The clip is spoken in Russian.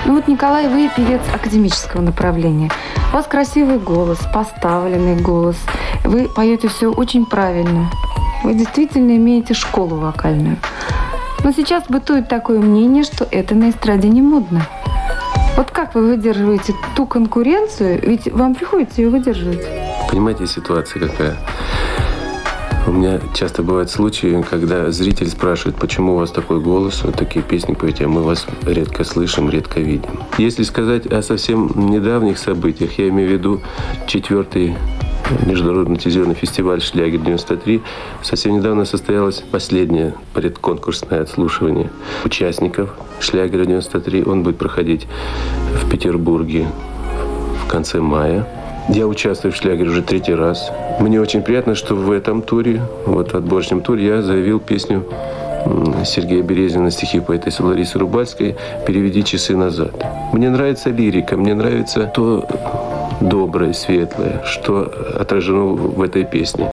Ну вот, Николай, вы певец академического направления. У вас красивый голос, поставленный голос. Вы поете все очень правильно. Вы действительно имеете школу вокальную. Но сейчас бытует такое мнение, что это на эстраде не модно. Вот как вы выдерживаете ту конкуренцию? Ведь вам приходится ее выдерживать. Понимаете, ситуация какая? У меня часто бывают случаи, когда зритель спрашивает, почему у вас такой голос, вот такие песни поете, а мы вас редко слышим, редко видим. Если сказать о совсем недавних событиях, я имею в виду 4-й международный телевизионный фестиваль «Шлягер-93». Совсем недавно состоялось последнее предконкурсное отслушивание участников «Шлягера-93». Он будет проходить в Петербурге в конце мая. Я участвую в «Шлягере» уже 3-й раз. Мне очень приятно, что в этом туре, вот в отборочном туре, я заявил песню Сергея Березина, стихи поэтессы Ларисы Рубальской «Переведи часы назад». Мне нравится лирика, мне нравится то доброе, светлое, что отражено в этой песне.